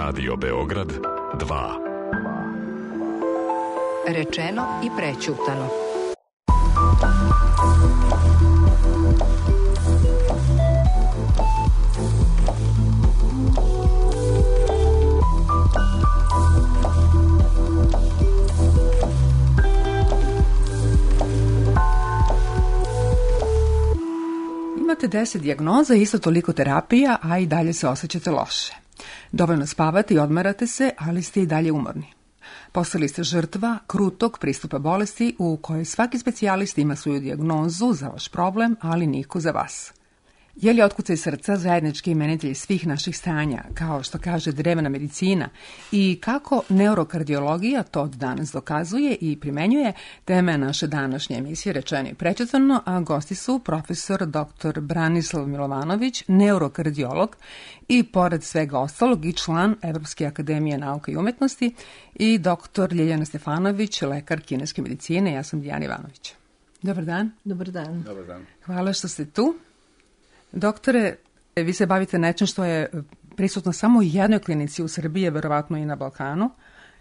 Radio Beograd 2. Rečeno i prećutano. Imate 10 dijagnoza, isto toliko terapija, a i dalje se osjećate loše. Dovoljno spavate i odmarate se, ali ste i dalje umorni. Postali ste žrtva krutog pristupa bolesti u kojoj svaki specijalist ima svoju dijagnozu za vaš problem, ali niko za vas. Je li otkucaj srca zajednički imenitelj svih naših stanja, kao što kaže drevna medicina, i kako neurokardiologija to od danas dokazuje i primenjuje, tema je naše današnje emisije Rečeno i prećutano, a gosti su profesor dr. Branislav Milovanović, neurokardiolog i pored svega ostalog i član Evropske akademije nauka i umetnosti, i dr. Ljiljana Stefanović, lekar kineske medicine. Ja sam Dijana Ivanović. Dobar dan. Dobar dan. Dobar dan. Hvala što ste tu. Doktore, vi se bavite nečim što je prisutno samo u jednoj klinici u Srbiji, verovatno i na Balkanu,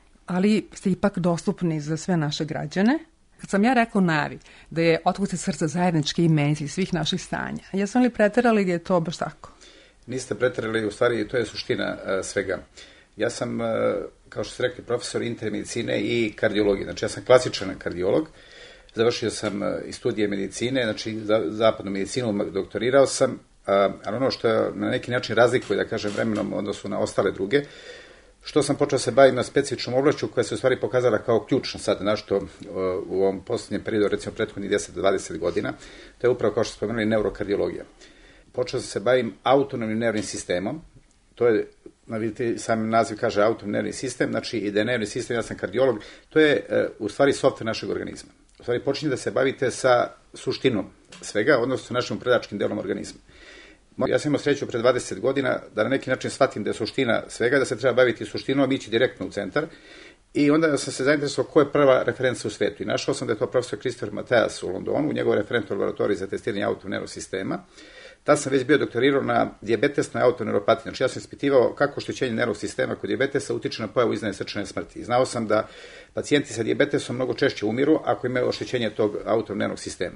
ali ste ipak dostupni za sve naše građane. Kad sam ja rekao u najavi da je otkucaj srca zajednički imenitelj svih naših stanja, jesam li preterala ili je to baš tako? Niste preterali, u stvari to je suština svega. Ja sam, kao što ste rekli, profesor interne medicine i kardiologije. Znači ja sam klasičan kardiolog. Završio sam i studije medicine, znači zapadnu medicinu, doktorirao sam, ali ono što na neki način razlikuje, da kažem, vremenom odnosu na ostale druge, što sam počeo se baviti na specifičnom oblašću koja se u stvari pokazala kao ključna sad, našto u ovom posljednjem periodu, recimo prethodnih 10-20 godina, to je upravo, kao što smo spomenuli, neurokardiologija. Počeo sam se bavim autonomnim nervnim sistemom, to je, vidite, sam naziv kaže autonomni nervni sistem, znači i da je nervni sistem, ja sam kardiolog, to je u stvari softver našeg organizma. U stvari počinje da se bavite sa suštinom svega, odnosno sa našim upravljačkim delom organizma. Ja sam imao sreću pre 20 godina da na neki način shvatim da je suština svega, da se treba baviti suštinom, ići direktno u centar. I onda sam se zainteresovao ko je prva referenca u svetu. I našao sam da je to profesor Christopher Mateas u Londonu, u njegovoj referentnoj laboratoriji za testiranje autonomnog sistema. Tad sam već bio doktorirao na dijabetesnoj autoneuropatiji. Znači ja sam ispitivao kako oštećenje nervnog sistema kod dijabetesa utiče na pojavu iznenadne srčane smrti. I znao sam da pacijenti sa dijabetesom mnogo češće umiru ako imaju oštećenje tog autonomnog sistema.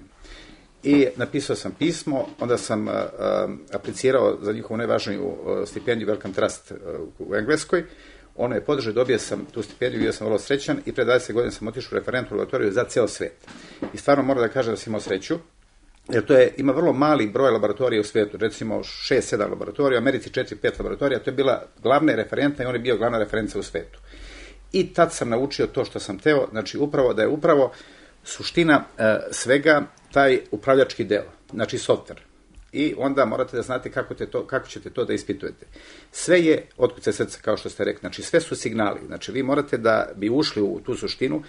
I napisao sam pismo, onda sam aplicirao za njihovu najvažniju stipendiju Wellcome Trust u Engleskoj. Ono je podržao, dobio sam tu stipendiju, bio sam vrlo srećan i pre 20 godina sam otišao u referentnu laboratoriju za ceo svet. I stvarno moram da kažem da sam imao sreću, jer ima vrlo mali broj laboratorija u svijetu, recimo 6-7 laboratorija, u Americi 4-5 laboratorija, to je bila glavna referenta i on je bio glavna referenca u svijetu. I tad sam naučio to što sam teo, znači upravo da je upravo suština svega taj upravljački deo, znači softver. I onda morate da znate kako ćete to da ispitujete. Sve je otkucaj srca, kao što ste rekli, znači sve su signali, znači vi morate da bi ušli u tu suštinu,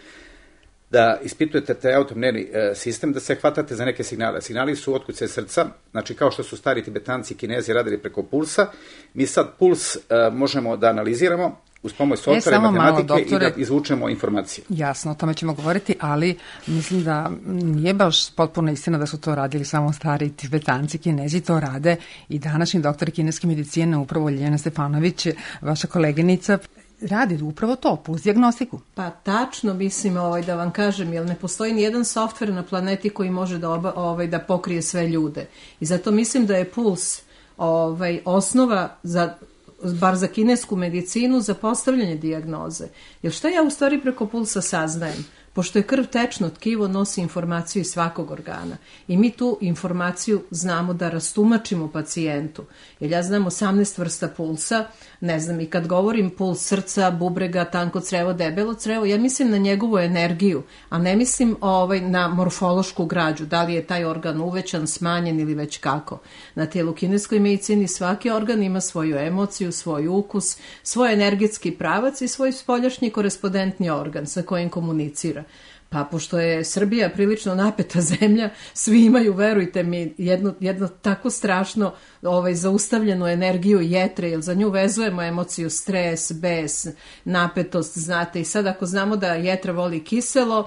da ispitujete taj autonomni sistem, da se hvatate za neke signale. Signali su otkucaj srca, znači kao što su stari Tibetanci i Kinezi radili preko pulsa, mi sad puls možemo da analiziramo uz pomoć softvera, matematike malo, doktore, i da izvučemo informacije. Jasno, o tome ćemo govoriti, ali mislim da nije baš potpuno istina da su to radili samo stari Tibetanci, Kinezi, to rade i današnji doktor kineske medicine, upravo Ljiljana Stefanović, vaša koleginica, radi upravo to, puls dijagnostiku. Pa tačno, mislim, da vam kažem, jer ne postoji ni jedan softver na planeti koji može da pokrije sve ljude. I zato mislim da je puls osnova bar za kinesku medicinu, za postavljanje dijagnoze. Jer šta ja u stvari preko pulsa saznajem? Pošto je krv tečno tkivo, nosi informaciju iz svakog organa. I mi tu informaciju znamo da rastumačimo pacijentu. Jer ja znam 18 vrsta pulsa, ne znam, i kad govorim puls srca, bubrega, tanko crevo, debelo crevo, ja mislim na njegovu energiju, a ne mislim na morfološku građu, da li je taj organ uvećan, smanjen ili već kako. Na tijelu kineskoj medicini svaki organ ima svoju emociju, svoj ukus, svoj energetski pravac i svoj spoljašnji korespondentni organ sa kojim komunicira. Pa pošto je Srbija prilično napeta zemlja, svi imaju, verujte mi, jedno tako strašno zaustavljenu energiju jetre, jer za nju vezujemo emociju stres, bes, napetost, znate. I sad ako znamo da jetra voli kiselo,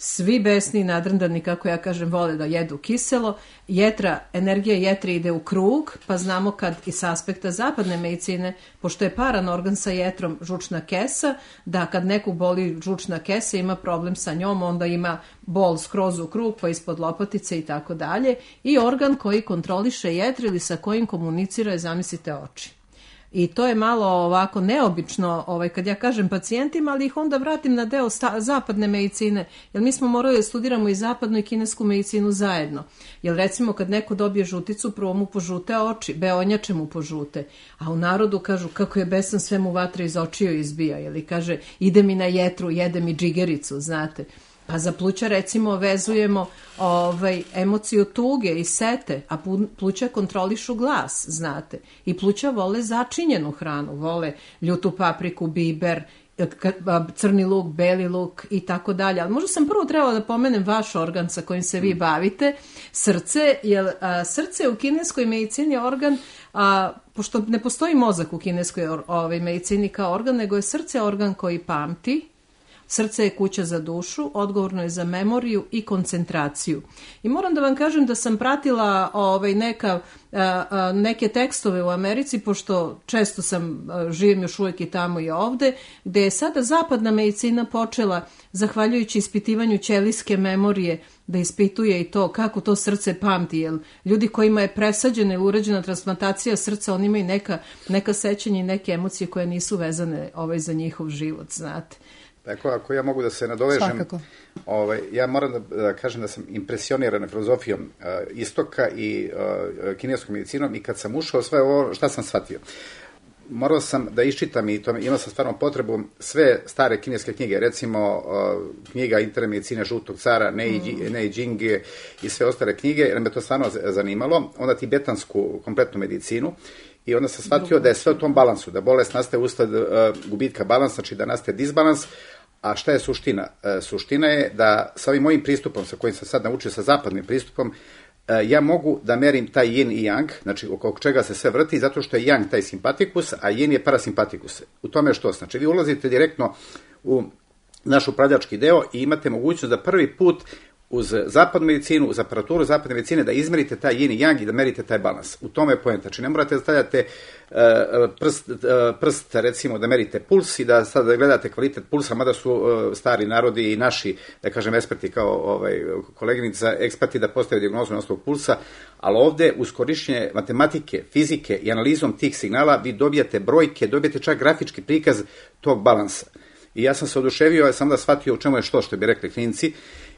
svi besni i nadrndani, kako ja kažem, vole da jedu kiselo. Energija jetre ide u krug, pa znamo kad i s aspekta zapadne medicine, pošto je paran organ sa jetrom žučna kesa, da kad nekog boli žučna kesa, ima problem sa njom, onda ima bol skroz u krug, pa ispod lopatice i tako dalje. I organ koji kontroliše jetru ili sa kojim komunicira je, zamislite, oči. I to je malo ovako neobično kad ja kažem pacijentima, ali ih onda vratim na deo zapadne medicine, jer mi smo morali da studiramo i zapadnu i kinesku medicinu zajedno. Jer recimo kad neko dobije žuticu, prvo mu požute oči, beonjače mu požute, a u narodu kažu kako je besan, sve mu vatra iz očiju izbija, ili kaže ide mi na jetru, jede mi džigericu, znate. Pa za pluća recimo vezujemo emociju tuge i sete, a pluća kontrolišu glas, znate. I pluća vole začinjenu hranu, vole ljutu papriku, biber, crni luk, beli luk i tako dalje. Ali možda sam prvo trebala da pomenem vaš organ sa kojim se vi bavite, srce, jer srce u kineskoj medicini je organ, pošto ne postoji mozak u kineskoj medicini kao organ, nego je srce organ koji pamti. Srce je kuća za dušu, odgovorno je za memoriju i koncentraciju. I moram da vam kažem da sam pratila neke tekstove u Americi, pošto često živim još uvijek i tamo i ovde, gde je sada zapadna medicina počela, zahvaljujući ispitivanju ćelijske memorije, da ispituje i to kako to srce pamti, jer ljudi kojima je presađena ili urađena transplantacija srca, oni imaju neka sećanja i neke emocije koje nisu vezane za njihov život, znate. Tako, ako ja mogu da se nadovežem, ja moram da kažem da sam impresioniran filozofijom istoka i kineskom medicinom, i kad sam ušao sve ovo, šta sam shvatio? Morao sam da iščitam i imao sam stvarno potrebu sve stare kineske knjige, recimo knjiga interne medicine Žutog cara, Nei Jing i sve ostale knjige, jer me to stvarno zanimalo, onda tibetansku kompletnu medicinu. I onda sam shvatio da je sve u tom balansu, da bolest nastaje usled gubitka balansa, znači da nastaje disbalans. A šta je suština? Suština je da sa ovim mojim pristupom, sa kojim sam sad naučio, sa zapadnim pristupom, ja mogu da merim taj yin i yang, znači oko čega se sve vrti, zato što je yang taj simpatikus, a yin je parasimpatikus. U tome što? Znači vi ulazite direktno u naš upravljački deo i imate mogućnost da prvi put uz zapadnu medicinu, uz aparaturu zapadne medicine, da izmerite taj yin i yang i da merite taj balans. U tome je poenta. Znači, ne morate da stavljate prst, recimo, da merite puls i da sad gledate kvalitet pulsa, mada su stari narodi i naši, da kažem, eksperti kao koleginica, eksperti da postave dijagnozu na osnovu pulsa, ali ovde, uz korišćenje matematike, fizike i analizom tih signala, vi dobijate brojke, dobijate čak grafički prikaz tog balansa. I ja sam se oduševio, ja sam da shvatio u čemu je što bi rekli klinici.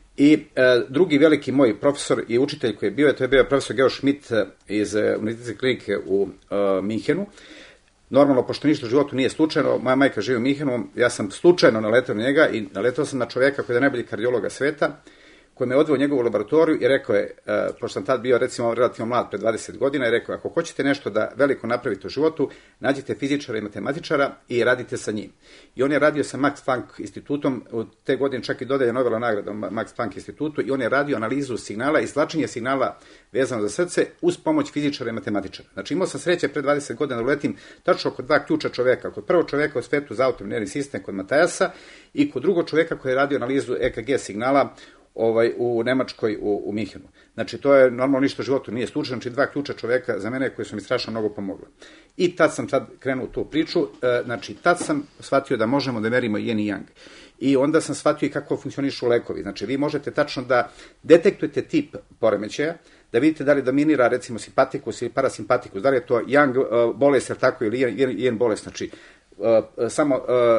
I drugi veliki moj profesor i učitelj koji je bio, to je bio profesor Georg Schmidt iz Univerzitetske klinike u Minhenu. Normalno, pošto ništa u životu nije slučajno, moja majka živi u Minhenu, ja sam slučajno naletao na njega i naletao sam na čovjeka koji je najbolji kardiologa sveta, koji me odveo u njegovu laboratoriju i rekao je, pošto sam tad bio recimo relativno mlad, pred 20 godina, i rekao, ako hoćete nešto da veliko napravite u životu, nađite fizičara i matematičara i radite sa njim. I on je radio sa Max Planck institutom, u te godine čak i dodelja Nobelova nagrada Max Planck institutu, i on je radio analizu signala i izvlačenje signala vezano za srce uz pomoć fizičara i matematičara. Znači imao sam sreće pred 20 godina da uletim tačno kod dva ključa čoveka, kod prvog čoveka u svetu za autonomni nervni sistem kod Matajasa i kod drugog čoveka koji je radio analizu EKG signala u Nemačkoj, u Minhenu. Znači, to je normalno ništa u životu nije slučajno, znači dva ključa čoveka za mene koji su mi strašno mnogo pomogli. I tad sam krenuo u tu priču, znači tad sam shvatio da možemo da merimo yin i yang. I onda sam shvatio i kako funkcionišu lekovi. Znači, vi možete tačno da detektujete tip poremećaja, da vidite da li dominira recimo simpatikus ili parasimpatikus, da li je to yang bolest, ili tako, ili yin bolest, znači samo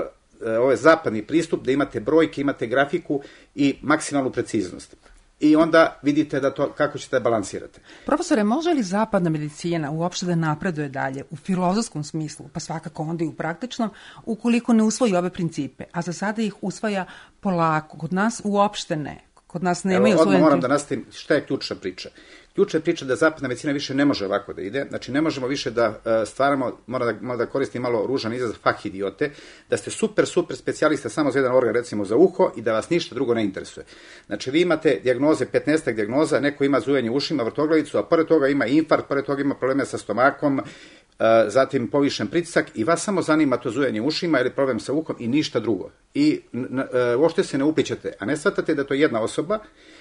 ovo je zapadni pristup, da imate brojke, imate grafiku i maksimalnu preciznost. I onda vidite kako ćete balansirati. Profesore, može li zapadna medicina uopšte da napreduje dalje u filozofskom smislu, pa svakako onda i u praktičnom, ukoliko ne usvoji ove principe, a za sada ih usvaja polako? Kod nas uopšte ne. Kod nas nemaju odmah moram da nastavim šta je ključna priča. Ključna je priča da zapadna medicina više ne može ovako da ide, znači ne možemo više da stvaramo, moram da koristim malo ružan izraz, fah idiote, da ste super specijalista samo za jedan organ, recimo za uho, i da vas ništa drugo ne interesuje. Znači vi imate dijagnoze, 15 dijagnoza, neko ima zujanje u ušima, vrtoglavicu, a pored toga ima infarkt, pored toga ima probleme sa stomakom, zatim povišen pritisak i vas samo zanima to zujanje ušima ili problem sa uhom i ništa drugo. I uopšte se ne uplićate, a ne shvatate da to je jedna osoba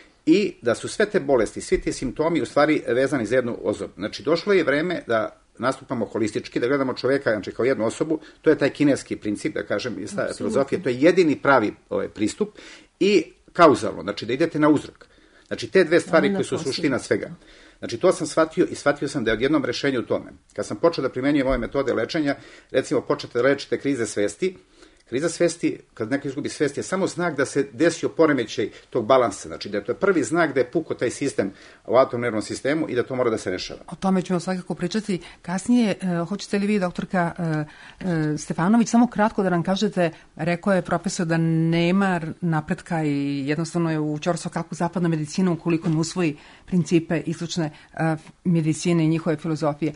i da su sve te bolesti, svi ti simptomi u stvari vezani za jednu osobu. Znači, došlo je vreme da nastupamo holistički, da gledamo čoveka znači, kao jednu osobu, to je taj kineski princip, da kažem, iz filozofije, to je jedini pravi pristup i kauzalno, znači da idete na uzrok. Znači, te dve stvari koje su suština svega. Znači, to sam shvatio i shvatio sam da je odjednom rešenje u tome. Kad sam počeo da primenjujem ove metode lečenja, recimo počete da lečite krize svesti, kriza svesti, kad neko izgubi svest, je samo znak da se desio poremećaj tog balansa. Znači, da je to prvi znak da je pukao taj sistem u autonomnom nervnom sistemu i da to mora da se rešava. O tome ćemo svakako pričati kasnije. Hoćete li vi, doktorka Stefanović, samo kratko da nam kažete, rekao je profesor da nema napretka i jednostavno je u ćorso kako zapadna medicina ukoliko ne usvoji principe istočne medicine i njihove filozofije.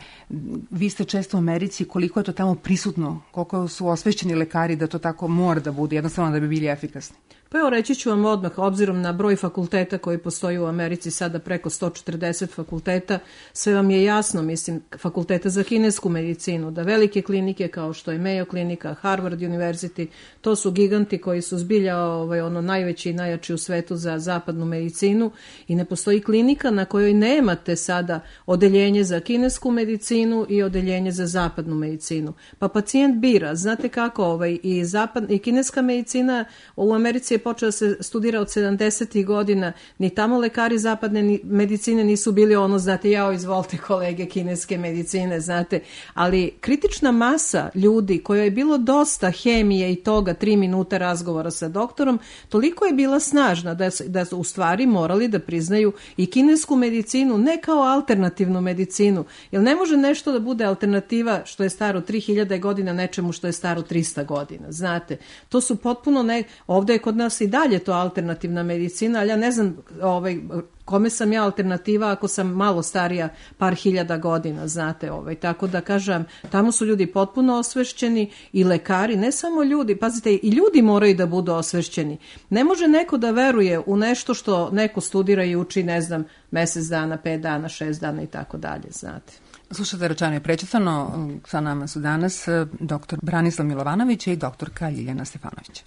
Vi ste često u Americi, koliko je to tamo prisutno, koliko su osvešćeni lekari da to tako mora da bude, jednostavno da bi bili efikasni? Pa evo, reći ću vam odmah, obzirom na broj fakulteta koji postoji u Americi, sada preko 140 fakulteta, sve vam je jasno, mislim, fakulteta za kinesku medicinu, da velike klinike kao što je Mayo klinika, Harvard University, to su giganti koji su zbilja najveći i najjači u svetu za zapadnu medicinu i ne postoji klinika na kojoj nemate sada odeljenje za kinesku medicinu i odeljenje za zapadnu medicinu. Pa pacijent bira, znate kako, i kineska medicina u Americi je počeo da se studira od 70. godina, ni tamo lekari zapadne medicine nisu bili znate, izvolite kolege kineske medicine, znate, ali kritična masa ljudi koja je bilo dosta hemije i toga, 3 minuta razgovora sa doktorom, toliko je bila snažna da su u stvari morali da priznaju i kinesku medicinu ne kao alternativnu medicinu, jer ne može nešto da bude alternativa što je staro 3000 godina nečemu što je staro 300 godina, znate, to su potpuno ovde je kod nas i dalje to alternativna medicina, ali ja ne znam kome sam ja alternativa ako sam malo starija par hiljada godina, znate, tako da kažem, tamo su ljudi potpuno osvešćeni i lekari, ne samo ljudi, pazite, i ljudi moraju da budu osvešćeni. Ne može neko da veruje u nešto što neko studira i uči, ne znam, mesec dana, 5 dana, 6 dana i tako dalje, znate. Slušate Rečeno i prečitano, sa nama su danas dr. Branislav Milovanović i doktorka Ljiljana Stefanović.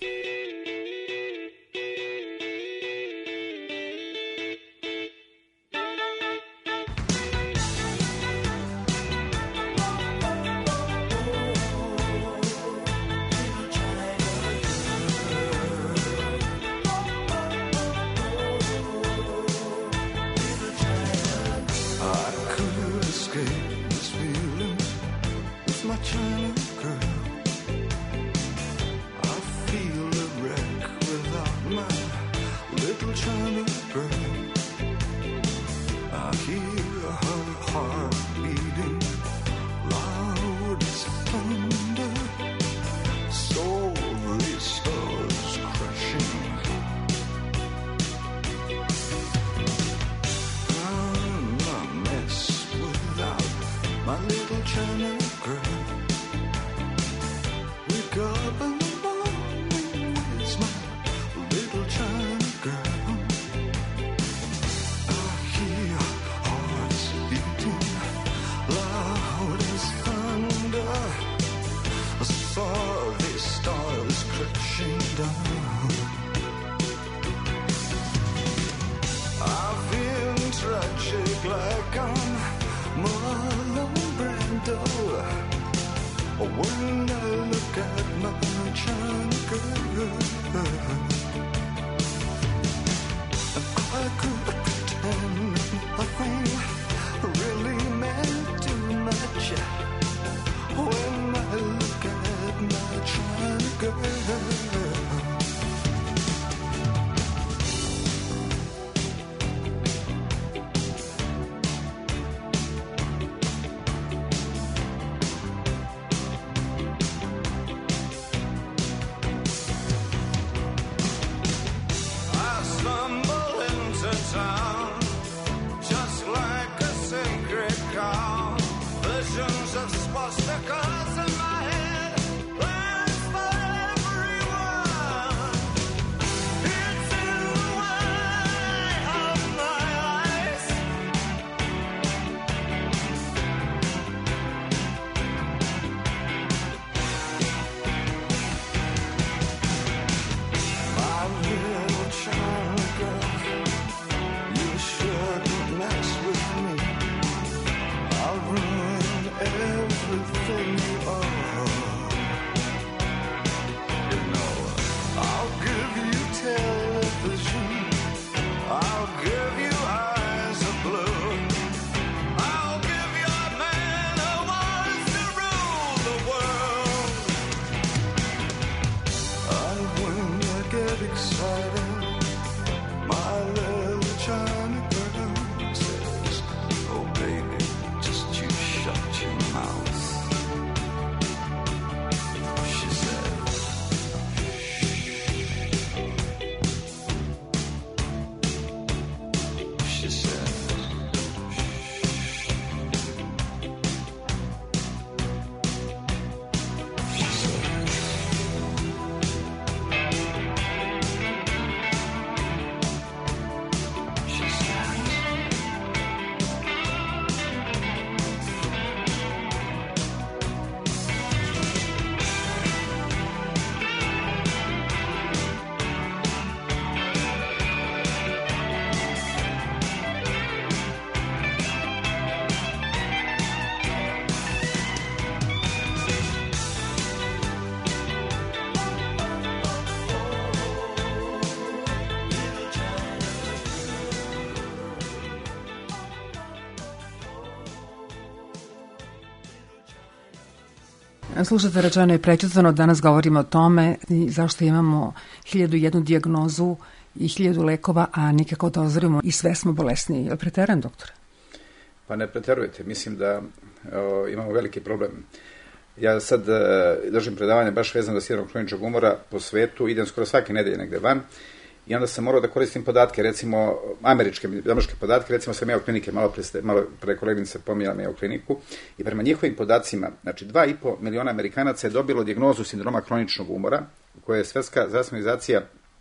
Slušate, rečeno i prećutano, danas govorimo o tome zašto imamo 1001 dijagnozu i 1000 lekova, a nikako da ozdravimo i sve smo bolesniji. Je li preteran, doktore? Pa ne preterujete, mislim da imamo veliki problem. Ja sad držim predavanje baš vezano za sindrom hroničnog umora po svetu, idem skoro svake nedelje negde van i onda sam morao da koristim podatke, recimo američke podatke, recimo sa Mayo klinike, malo pre koleginice pominjala Mayo kliniku, i prema njihovim podacima, znači 2,5 miliona Amerikanaca je dobilo dijagnozu sindroma hroničnog umora, koja je Svetska zdravstvena organizacija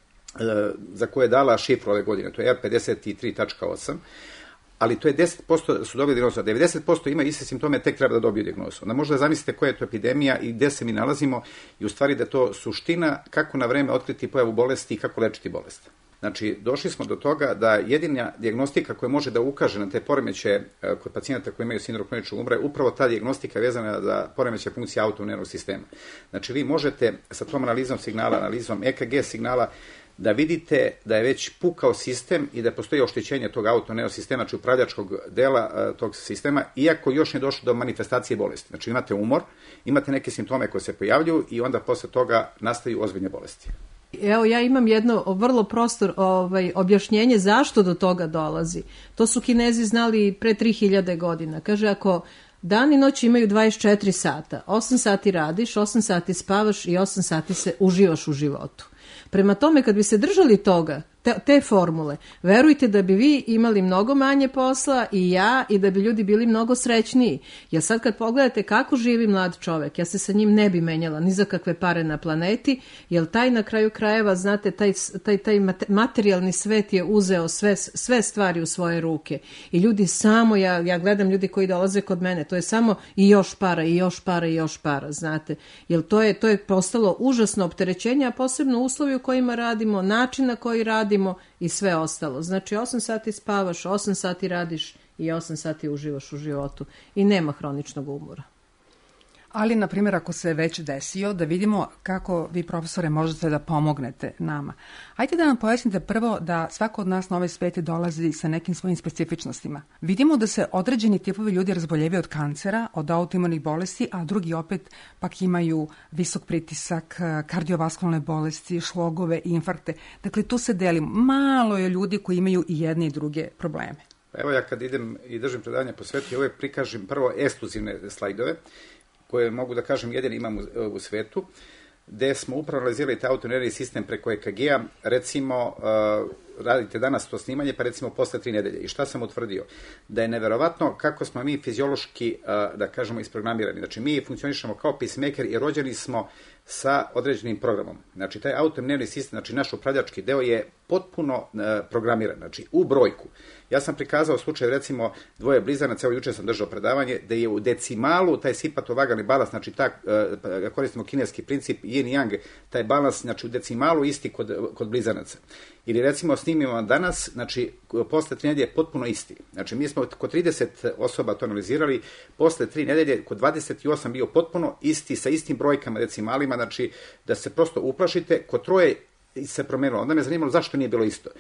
za koje je dala šifru ove godine, to je R53.8, ali to je 10% su dobili dijagnozu, a 90% imaju iste simptome, tek treba da dobiju dijagnozu. Onda možda zamislite koja je to epidemija i gde se mi nalazimo i u stvari da je to suština kako na vreme otkriti pojavu bolesti i kako lečiti bolest. Znači, došli smo do toga da jedina dijagnostika koja može da ukaže na te poremećaje kod pacijenata koji imaju sindrom hroničnog umora je upravo ta dijagnostika vezana za poremećaje funkcije autoimunog sistema. Znači, vi možete sa tom analizom signala, analizom EKG signala, da vidite da je već pukao sistem i da postoji oštećenje tog autoneosistema, znači upravljačkog dela tog sistema, iako još ne došlo do manifestacije bolesti. Znači imate umor, imate neke simptome koje se pojavljuju i onda posle toga nastaju ozbiljne bolesti. Evo, ja imam jedno vrlo prosto objašnjenje zašto do toga dolazi. To su Kinezi znali pre 3000 godina. Kaže, ako dan i noć imaju 24 sata, 8 sati radiš, 8 sati spavaš i 8 sati se uživaš u životu. Prema tome, kad bi se držali toga, te formule, verujte da bi vi imali mnogo manje posla i ja, i da bi ljudi bili mnogo srećniji. Jer sad kad pogledate kako živi mlad čovek, ja se sa njim ne bi menjala ni za kakve pare na planeti, jer taj na kraju krajeva, znate, taj materijalni svet je uzeo sve stvari u svoje ruke. I ljudi samo, ja gledam ljudi koji dolaze kod mene, to je samo i još para, i još para, i još para, znate. Jer to je postalo užasno opterećenje, a posebno uslovi u kojima radimo, način na koji radimo i sve ostalo. Znači 8 sati spavaš, 8 sati radiš i 8 sati uživaš u životu i nema hroničnog umora. Ali, na primjer, ako se već desio, da vidimo kako vi, profesore, možete da pomognete nama. Hajde da nam pojasnite prvo da svako od nas na ovaj svet dolazi sa nekim svojim specifičnostima. Vidimo da se određeni tipovi ljudi razboljevaju od kancera, od autoimunih bolesti, a drugi opet pak imaju visok pritisak, kardiovaskularne bolesti, šlogove i infarkte. Dakle, tu se delimo. Malo je ljudi koji imaju i jedne i druge probleme. Evo, ja kad idem i držim predavanja po svetu, uvek prikažem prvo ekskluzivne slajdove, koje mogu da kažem jedini imam u svetu, gde smo upravo analizirali taj autonervni sistem preko EKG-a, recimo, radite danas to snimanje, pa recimo posle 3 nedelje. I šta sam utvrdio? Da je neverovatno kako smo mi fiziološki, da kažemo, isprogramirani. Znači, mi funkcionišemo kao pacemaker i rođeni smo sa određenim programom. Znači, taj autonervni sistem, znači naš upravljački deo je potpuno programiran, znači u brojku. Ja sam prikazao slučaj, recimo, dvoje blizanaca, evo juče sam držao predavanje, da je u decimalu taj sipatovagalni balans, znači koristimo kineski princip yin i yang, taj balans, znači u decimalu isti kod blizanaca. Ili recimo snimimo danas, znači posle 3 nedelje potpuno isti. Znači mi smo kod 30 osoba to analizirali, posle 3 nedelje kod 28 bio potpuno isti, sa istim brojkama decimalima, znači da se prosto uplašite, kod troje se promenilo. Onda me zanimalo zašto nije bilo isto.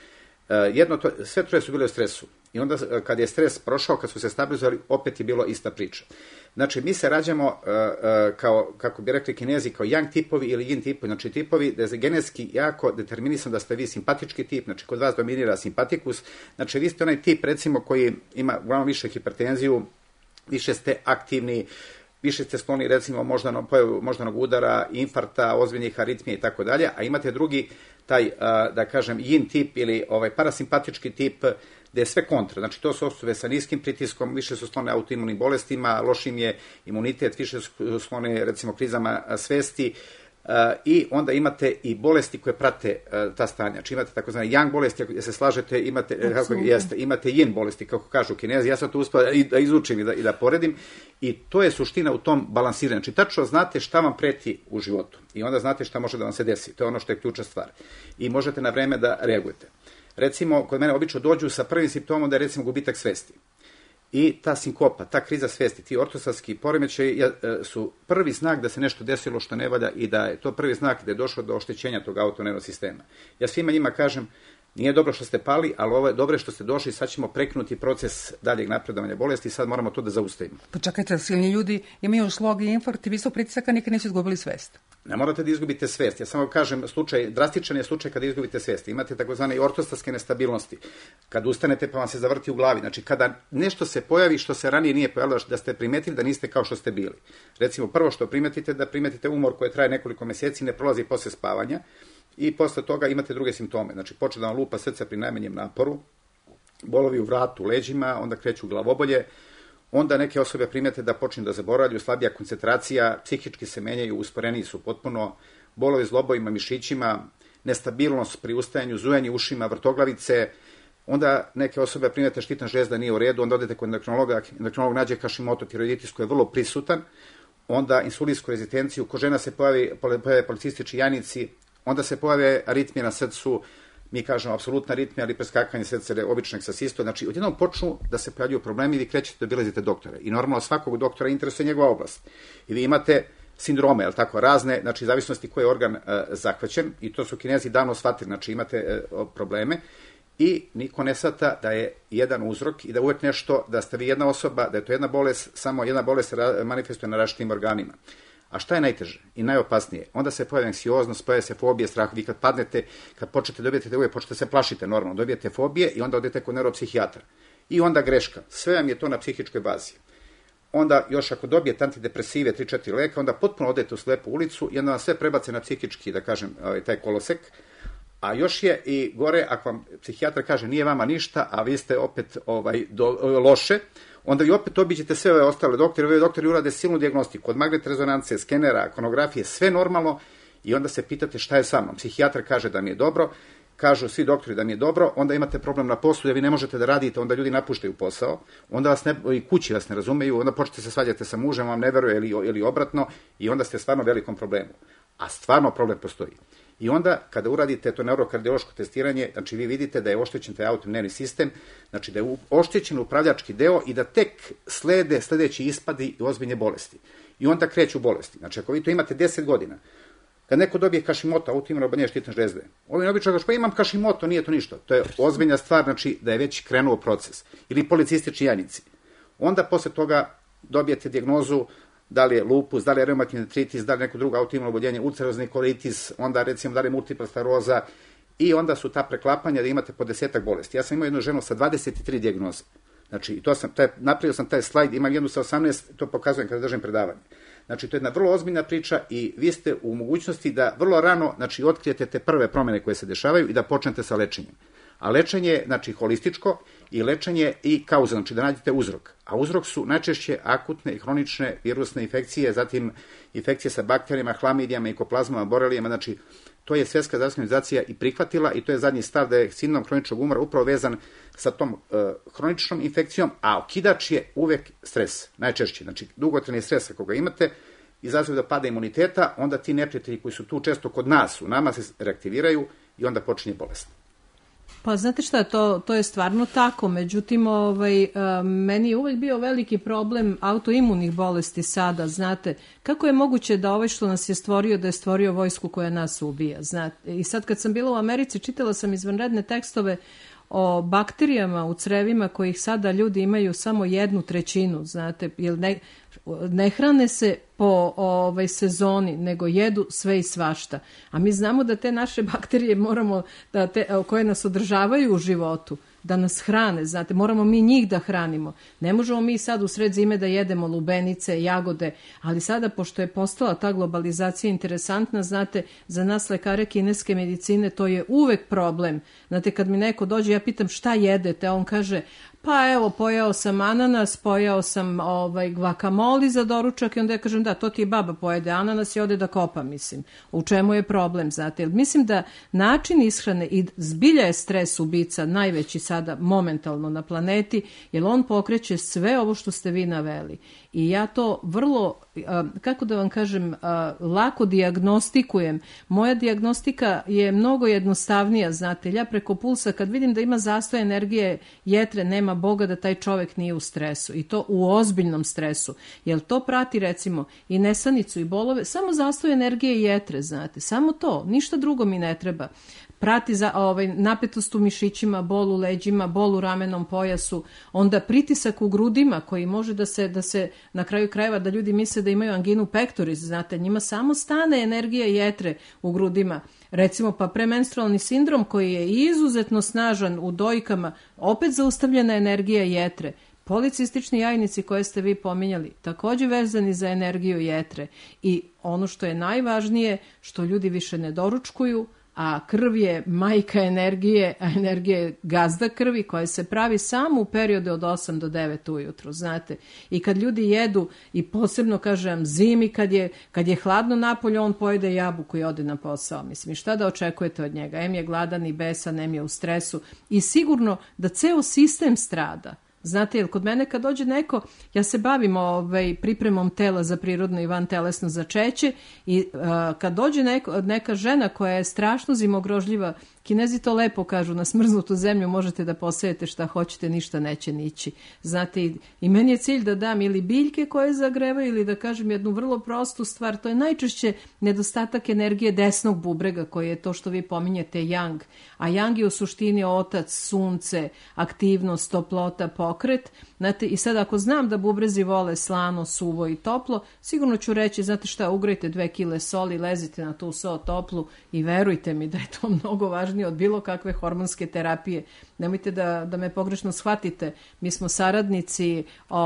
Sve troje su bile u stresu i onda kad je stres prošao, kad su se stabilizovali, opet je bilo ista priča. Znači, mi se rađamo kao, kako bi rekli Kinezi, kao yang tipovi ili yin tipovi, znači tipovi da je genetski jako determinisan da ste vi simpatički tip, znači kod vas dominira simpatikus, znači vi ste onaj tip, recimo, koji ima uglavnom više hipertenziju, više ste aktivni, više ste skloni, recimo, moždanog udara, infarta, ozbiljnih aritmija i tako dalje, a imate drugi, taj, da kažem, yin tip ili parasimpatički tip, gde je sve kontra. Znači, to su osobe sa niskim pritiskom, više su sklone autoimunim bolestima, lošim je imunitet, više su sklone, recimo, krizama svesti, i onda imate i bolesti koje prate ta stanja. Znači imate takozvane yang bolesti, ako se slažete, imate yin bolesti, kako kažu Kinezi. Ja sam to uspio da izučim i da poredim i to je suština u tom balansiranju. Znači tačno znate šta vam preti u životu i onda znate šta može da vam se desi. To je ono što je ključna stvar. I možete na vreme da reagujete. Recimo, kod mene obično dođu sa prvim simptomom da je, recimo, gubitak svesti. I ta sinkopa, ta kriza svesti, ti ortostatski poremećaji su prvi znak da se nešto desilo što ne valja i da je to prvi znak da je došlo do oštećenja tog autonervnog sistema. Ja svima njima kažem, Nije dobro što ste pali, ali ovo je dobro što ste došli, sad ćemo prekinuti proces daljeg napredovanja bolesti i sad moramo to da zaustavimo. Pa čekajte, silni ljudi imaju šlog i infarkt i visok pritisak, a nikad nisu izgubili svest. Ne morate da izgubite svest. Ja samo kažem, drastičan je slučaj kada izgubite svest. Imate takozvane ortostatske nestabilnosti. Kad ustanete pa vam se zavrti u glavi. Znači, kada nešto se pojavi što se ranije nije pojavilo, da ste primetili da niste kao što ste bili. Recimo, prvo što primetite, da primetite umor koji traje nekoliko meseci, ne prolazi posle spavanja i posle toga imate druge simptome. Znači, počne da vam lupa srce pri najmanjem naporu, bolovi u vratu, leđima, onda kreću glavobolje, onda neke osobe primete da počnu da zaboravljaju, slabija koncentracija, psihički se menjaju, usporeniji su potpuno, bolovi zlobovima, mišićima, nestabilnost pri ustajanju, zujanje ušima, vrtoglavice, onda neke osobe primete štitna žlezda nije u redu, onda odete kod endokrinologa, endokrinolog nađe Hashimoto tiroiditis koji je vrlo prisutan, onda insulinsku rezistenciju, kod žena se pojave policistički jajnici, onda se pojave aritmije na srcu, mi kažemo apsolutna aritmija, ali preskakanje srca običnog sa sistole. Znači, odjednom počnu da se pojavljuju problemi i vi krećete da obilazite doktore. I normalno svakog doktora interesuje njegova oblast. I vi imate sindrome, ali tako, razne, znači, zavisnosti koji je organ zahvaćen, i to su Kinezi davno shvatili, znači, imate probleme, i niko ne shvata da je jedan uzrok i da uvek nešto, da ste vi jedna osoba, da je to jedna bolest, samo jedna bolest se manifestuje na različitim organima. A šta je najteže i najopasnije? Onda se pojavi anksioznost, pojavi se fobije, strah. Vi kad padnete, kad počnete dobijete te uvijek, počnete se plašite normalno, dobijete fobije i onda odete kod neuropsihijatra. I onda greška. Sve vam je to na psihičkoj bazi. Onda još ako dobijete antidepresive 3-4 leka, onda potpuno odete u slepu ulicu i onda vam sve prebace na psihički, da kažem, taj kolosek. A još je i gore, ako vam psihijatar kaže nije vama ništa, a vi ste opet loše, onda vi opet obiđete sve ove ostale doktore, ove doktori urade silnu dijagnostiku, od magnetne rezonance, skenera, konografije, sve normalno, i onda se pitate šta je sa mnom. Psihijatar kaže da mi je dobro, kažu svi doktori da mi je dobro, onda imate problem na poslu, da vi ne možete da radite, onda ljudi napuštaju posao, onda vas i kući vas ne razumeju, onda počnete se svađati sa mužem, vam ne veruje ili obratno, i onda ste stvarno u velikom problemu. A stvarno problem postoji. I onda, kada uradite to neurokardiološko testiranje, znači vi vidite da je oštećen taj autoimunni sistem, znači da je oštećen upravljački deo i da tek slede sledeći ispadi i ozbiljne bolesti. I onda kreću bolesti. Znači, ako vi to imate 10 godina, kad neko dobije Hashimoto, autoimuno oboljenje štitne žlezde, ovi obično kaže, pa imam Hashimoto, nije to ništa. To je ozbiljna stvar, znači da je već krenuo proces. Ili policistični jajnici. Onda posle toga dobijete dijagnozu da li je lupus, da li je reumatni artritis, da li je neko drugo autoimuno oboljenje, ulcerozni kolitis, onda recimo da li je multipla skleroza, i onda su ta preklapanja da imate po 10-ak bolesti. Ja sam imao jednu ženu sa 23 dijagnoze. Znači, napravio sam taj slajd, imam jednu sa 18, to pokazujem kada držim predavanje. Znači, to je jedna vrlo ozbiljna priča i vi ste u mogućnosti da vrlo rano, znači, otkrijete te prve promene koje se dešavaju i da počnete sa lečenjem. A lečenje je, znači, holističko i lečenje i kauza, znači da nađete uzrok. A uzrok su najčešće akutne i hronične virusne infekcije, zatim infekcije sa bakterijama, hlamidijama, mikoplazmama, borelijama, znači to je Svetska zdravstvena organizacija i prihvatila, i to je zadnji stav da je sindrom hroničnog umora upravo vezan sa tom hroničnom infekcijom, a okidač je uvek stres, najčešće. Znači, dugotrajni stres, ako ga imate, izazove da pada imuniteta, onda ti neprijatelji koji su tu često kod nas, u nama se reaktiviraju i onda počinje bolest. Pa znate šta, to je stvarno tako, međutim meni je uvek bio veliki problem autoimunih bolesti sada, znate, kako je moguće da što nas je stvorio, da je stvorio vojsku koja nas ubija, znate, i sad kad sam bila u Americi čitala sam izvanredne tekstove o bakterijama u crevima kojih sada ljudi imaju samo 1/3, znate, jer ne hrane se po sezoni, nego jedu sve i svašta. A mi znamo da te naše bakterije moramo, koje nas održavaju u životu, da nas hrane, znate, moramo mi njih da hranimo. Ne možemo mi sad u sred zime da jedemo lubenice, jagode, ali sada, pošto je postala ta globalizacija interesantna, znate, za nas lekare kineske medicine to je uvek problem. Znate, kad mi neko dođe, ja pitam šta jedete, a on kaže, pa evo, pojeo sam ananas, pojeo sam guacamole za doručak, i onda ja kažem, da, to ti je baba pojede ananas i ode da kopa, mislim. U čemu je problem, znate? Mislim da način ishrane i zbilja je stres ubica najveći sada momentalno na planeti, jer on pokreće sve ovo što ste vi naveli. I ja to vrlo, kako da vam kažem, lako dijagnostikujem. Moja dijagnostika je mnogo jednostavnija, znate. Ja preko pulsa, kad vidim da ima zastoj energije jetre, nema Boga da taj čovek nije u stresu. I to u ozbiljnom stresu. Jer to prati, recimo, i nesanicu i bolove, samo zastoj energije jetre, znate. Samo to, ništa drugo mi ne treba. prati napetost u mišićima, bol u leđima, bol u ramenom pojasu, onda pritisak u grudima koji može da se na kraju krajeva da ljudi misle da imaju anginu pectoris, znate, njima samo stane energija jetre u grudima. Recimo pa premenstrualni sindrom koji je izuzetno snažan u dojkama, opet zaustavljena energija jetre. Policistični jajnici koje ste vi pominjali, također vezani za energiju jetre. I ono što je najvažnije, što ljudi više ne doručkuju, a krv je majka energije, a energija je gazda krvi koja se pravi samo u periodu od 8 do 9 ujutru, znate. I kad ljudi jedu, i posebno kažem zimi, kad je hladno napolje, on pojede jabuku i ode na posao. Mislim, šta da očekujete od njega? Em je gladan i besan, em je u stresu. I sigurno da ceo sistem strada. Znate, jer kod mene kad dođe neko, ja se bavim pripremom tela za prirodno i vantelesno začeće i kad dođe neka žena koja je strašno zimogrožljiva, Kinezi to lepo kažu, na smrznutu zemlju možete da posejete šta hoćete, ništa neće nići. Znate, i meni je cilj da dam ili biljke koje zagrevaju ili da kažem jednu vrlo prostu stvar, to je najčešće nedostatak energije desnog bubrega koji je to što vi pominjete yang, a yang je u suštini otac, sunce, aktivnost, toplota, pokret. Znate, i sad ako znam da bubrezi vole slano, suvo i toplo, sigurno ću reći, znate šta, ugrejte 2 kile soli, lezite na tu so toplu i verujte mi da je to mnogo važnije od bilo kakve hormonske terapije. Nemojte da me pogrešno shvatite. Mi smo saradnici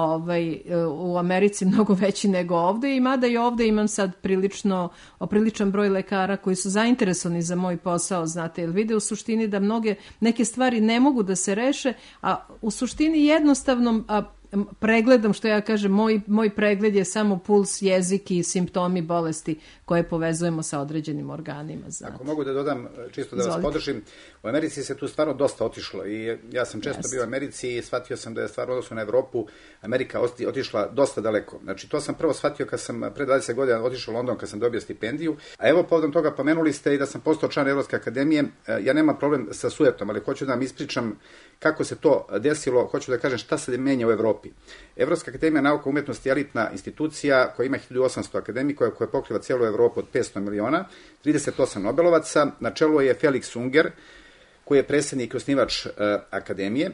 u Americi mnogo veći nego ovde i mada i ovde imam sad priličan broj lekara koji su zainteresovani za moj posao, znate, jer vide u suštini da neke stvari ne mogu da se reše, a u suštini jednostavnom pregledom, što ja kažem, moj pregled je samo puls, jezik i simptomi bolesti koje povezujemo sa određenim organima. Znate. Ako mogu da dodam, čisto da vas podržim, u Americi se tu stvarno dosta otišlo i ja sam često bio u Americi i shvatio sam da je stvarno odnosno na Evropu Amerika otišla dosta daleko. Znači to sam prvo shvatio kad sam pre 20 godina otišao u London kad sam dobio stipendiju, a evo povodom toga pomenuli ste i da sam postao član Evropske akademije. Ja nemam problem sa sujetom, ali hoću da vam ispričam kako se to desilo, hoću da kažem šta se menja u Evropi. Evropska akademija nauka umetnosti je elitna institucija koja ima 1800 akademika koja pokriva cijelu Evropu od 500 miliona, 38 Nobelovaca, na čelu je Felix Unger, koji je predsjednik i osnivač akademije.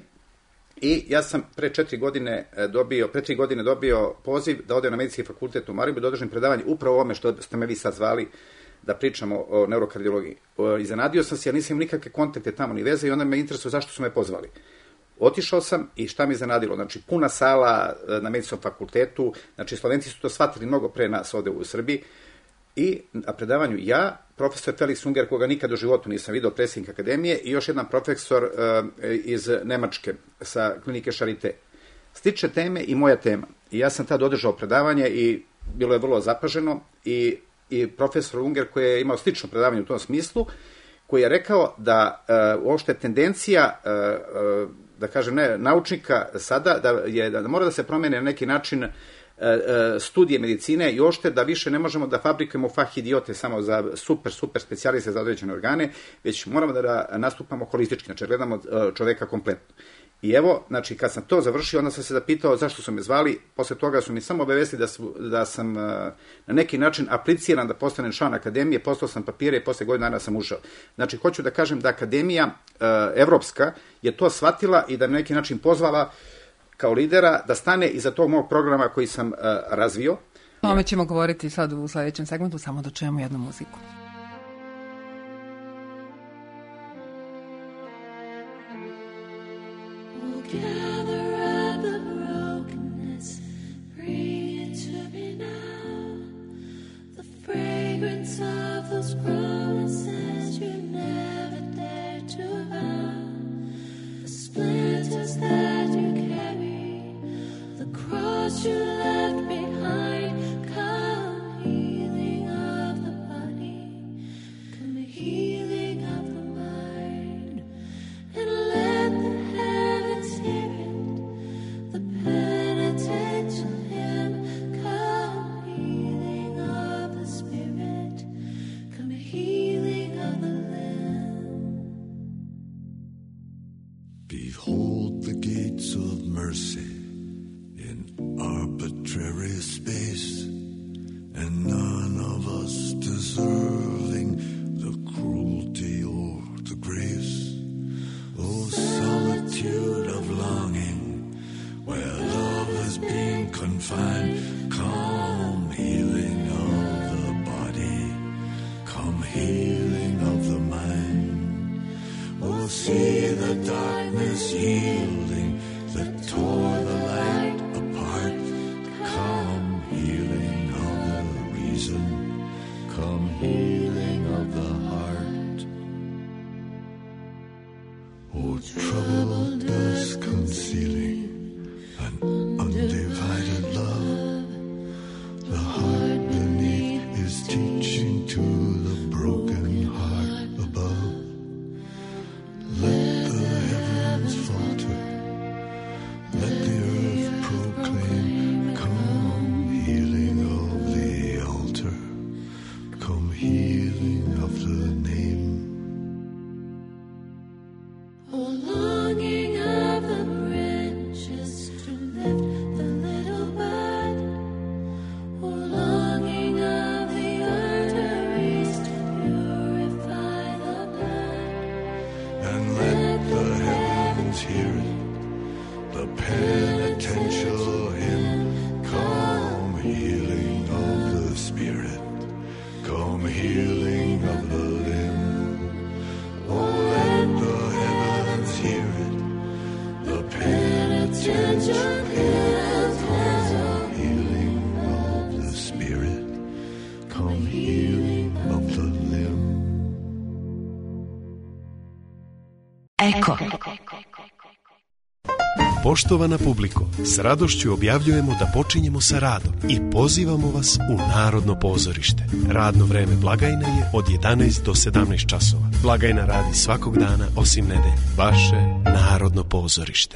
I ja sam pre 3 godine dobio poziv da odem na medicinski fakultet u Mariboru da održim predavanje upravo o ovome što ste me vi sad zvali da pričamo o neurokardiologiji. Iznenadio sam se, ja nisam nikakve kontakte tamo ni veze i onda me interesuje zašto su me pozvali. Otišao sam i šta mi iznenadilo, znači puna sala na medicinskom fakultetu, znači Slovenci su to shvatili mnogo pre nas ovde u Srbiji i na predavanju ja, profesor Felix Unger, koga nikad u životu nisam vidio, predsjednik akademije i još jedan profesor iz Nemačke sa klinike Charité. Slične teme i moja tema. I ja sam tad održao predavanje i bilo je vrlo zapaženo i profesor Unger koji je imao slično predavanje u tom smislu, koji je rekao da uopšte tendencija da kažem naučnika sada da mora da se promene na neki način studije medicine i ošte da više ne možemo da fabrikujemo fah idiote samo za super specijaliste za određene organe, već moramo da nastupamo holistički, znači gledamo čoveka kompletno. I evo, znači kad sam to završio, onda sam se zapitao zašto su me zvali, posle toga su mi samo obavestili da sam na neki način apliciran da postanem član akademije, poslao sam papire i posle godina dana sam ušao. Znači, hoću da kažem da akademija evropska je to shvatila i da na neki način pozvala kao lidera da stane iza tog mog programa koji sam razvio. O tome ćemo govoriti sad u sledećem segmentu, samo da čujemo jednu muziku. Behold the gates of mercy in arbitrary space, and none of us deserving the cruelty or the yielding that tore the light apart. Come healing of the reason, come healing of the heart. Oh, troubled dusk concealing an undivided love, the heart beneath is teaching to the broken heart above. Let the heavens falter, let the earth proclaim, come healing of the altar, come healing of the name. Oh, longing of the branches to lift the little bud. Oh, longing of the arteries to purify the blood. And let the heavens hear it, the penitential hymn, come healing of the spirit, come healing of the limb. Oh, let the heavens hear it, the penitential hymn, come healing of the spirit, come healing of the limb. Eko. Poštovana publiko, s radošću objavljujemo da počinjemo sa radom i pozivamo vas u Narodno pozorište. Radno vreme blagajne je od 11 do 17 časova. Blagajna radi svakog dana osim nedelje. Vaše Narodno pozorište.